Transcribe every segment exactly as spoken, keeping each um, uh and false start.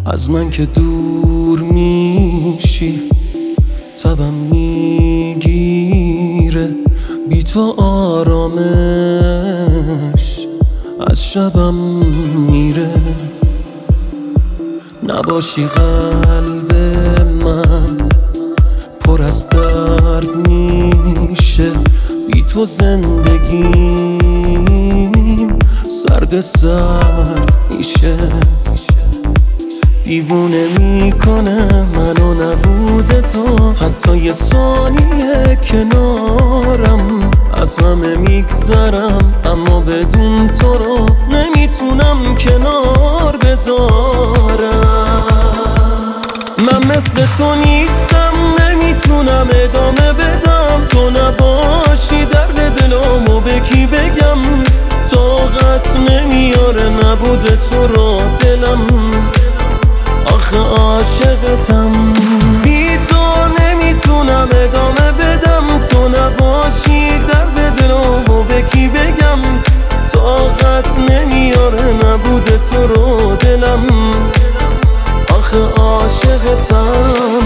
از من که دور میشی تبم میگیره، بی تو آرامش از شبم میره. نباشی قلب من پر از درد میشه، بی تو زندگیم سرد سرد میشه. دیوونه میکنه منو نبود تو، حتی یه ثانیه کنارم از همه میگذرم، اما بدون تو رو نمیتونم کنار بذارم. من مثل تو نیستم، نمیتونم ادامه بدم، تو نباشی درد دلامو به کی بگم. طاقت نمیاره نبود تو رو دلم، آخه عاشقتم. بی تو نمیتونم ادامه بدم، تو نباشی درد دلامو به کی بگم. طاقت نمیاره نبود تو رو دلم، آخه عاشقتم.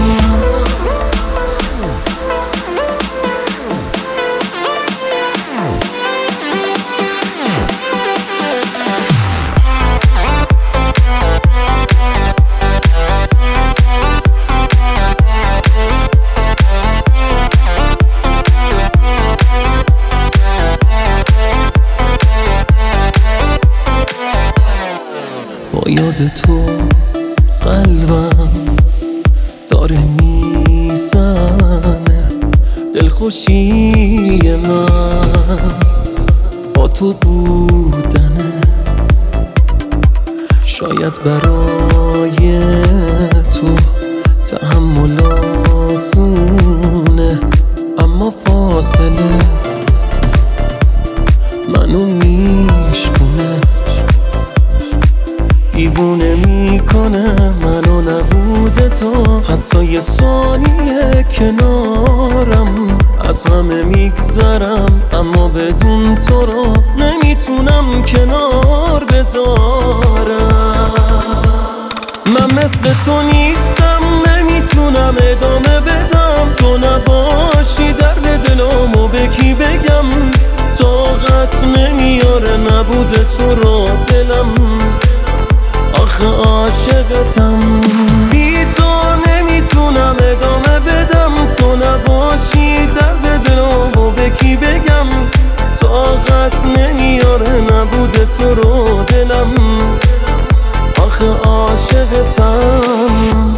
با یاد تو قلبم داره میزنه، دلخوشی من با تو بودنه. شاید برای تو تحمل آسونه، اما فاصله منو میشکونه. دیوونه میکنه منو نبود تو، حتی یه ثانیه کنارم از همه میگذرم، اما بدون تو رو نمیتونم کنار بذارم. من مثل تو نیستم، نمیتونم ادامه بدم، تو نباشی درد دلامو به کی بگم. طاقت نمیاره نبود تو رو دلم، آخه عاشقتم. بی تو نمیتونم ادامه بدم، تو نباشی درد دلامو به کی بگم. طاقت نمیاره نبود تو رو دلم، آخه عاشقتم.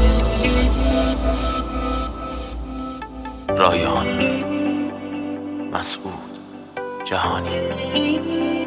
رایان مسعود جهانی.